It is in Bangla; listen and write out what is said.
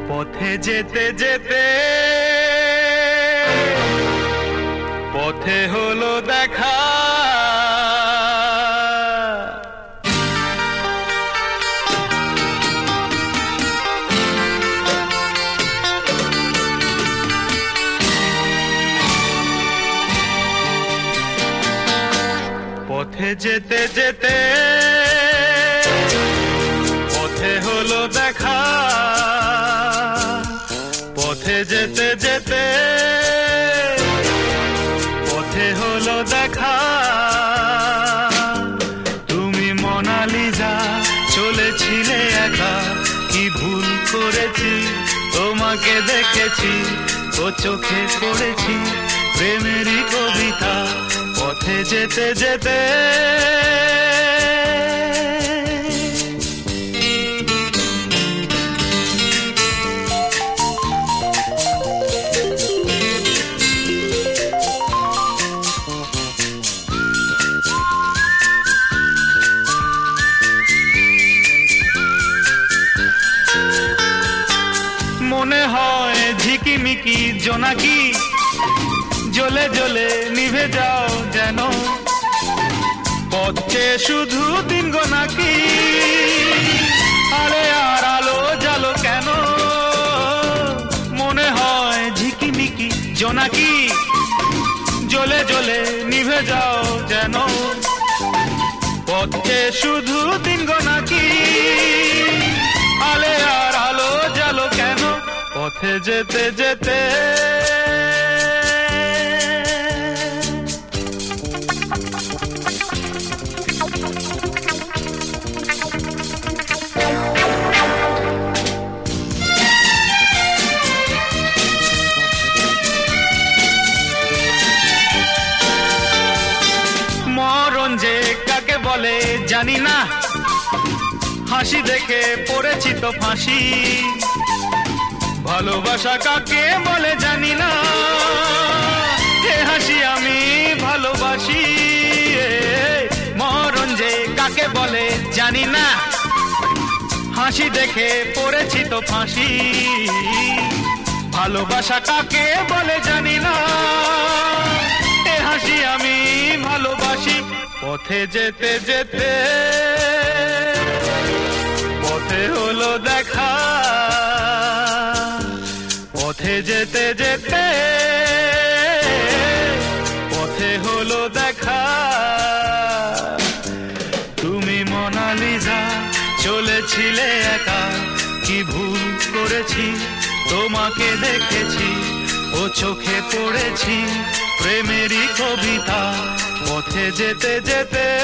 পথে যেতে যেতে পথে হলো দেখা, পথে যেতে যেতে পথে হলো দেখা, পথে যেতে যেতে পথে হলো দেখা। তুমি মোনালিসা চলেছিলে একা, কি ভুল করেছি তোমাকে দেখেছি, ও চোখে পড়েছি প্রেমেরই কবিতা। পথে যেতে যেতে মনে হয় ঝিকিমিকি জোনাকি, জ্বলে জ্বলে নিভে যাও যেন, পথে শুধু দিন গোনাকি, আরে আর আলো জালো কেন। মনে হয় ঝিকিমিকি জোনাকি, জ্বলে জ্বলে নিভে যাও যেন, পথে শুধু দিন গোনাকি, আলে আর আলো জালো কেন। পথে যেতে যেতে মরণ যে কাকে বলে জানি না, হাসি দেখে পড়েছি তো ফাঁসি, ভালোবাসা কাকে বলে জানি না, হে হাসি আমি ভালোবাসি। মরণ যে কাকে বলে জানি না, হাসি দেখে পড়েছি তো ফাঁসি, ভালোবাসা কাকে বলে জানি না, হে হাসি আমি ভালোবাসি। পথে যেতে যেতে পথে হলো দেখা, পথে যেতে যেতে পথে হলো দেখা। তুমি মোনালিসা চলেছিলে একা, কি ভুল করেছি তোমাকে দেখেছি, ও চোখে পড়েছি প্রেমেরই কবিতা। পথে যেতে যেতে